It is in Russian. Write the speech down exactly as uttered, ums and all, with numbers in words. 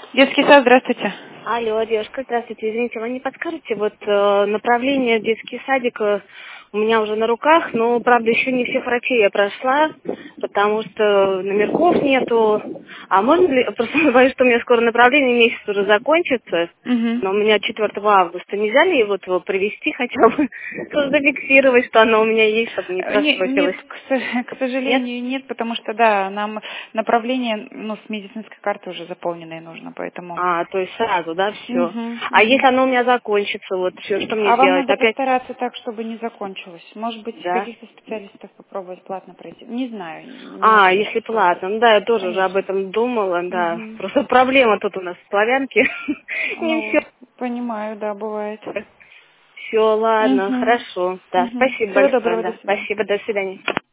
Детский сад, здравствуйте. Алло, девушка, здравствуйте. Извините, вы не подскажете, вот э, направление в детский садик э, у меня уже на руках, но, правда, еще не всех врачей я прошла, потому что номерков нету. А можно ли, просто боюсь, что у меня скоро направление, месяц уже закончится, Мгм. но у меня четвёртого августа. Нельзя ли вот его привести хотя бы, просто зафиксировать, что оно у меня есть, чтобы не Э, не- Нет, просрочилось? к со- к Нет? сожалению, нет, потому что, да, нам направление, ну, с медицинской карты уже заполненное нужно, поэтому... А, то есть сразу, да, все. Мгм, А мгм. если оно у меня закончится, вот все, что мне А вам делать? надо Опять, постараться так, чтобы не закончилось. Может быть, да? каких-то специалистов попробовать платно пройти. Не знаю, не А, могу дать если совет. платно. Ну да, я тоже уже об Конечно. этом думала, да. Мгм. Просто проблема тут у нас в Славянке. Не Ну, все. понимаю, да, бывает. Все, ладно, Угу. хорошо. Да, Угу. спасибо Всего большое, доброго, до да. свидания. Спасибо, до свидания.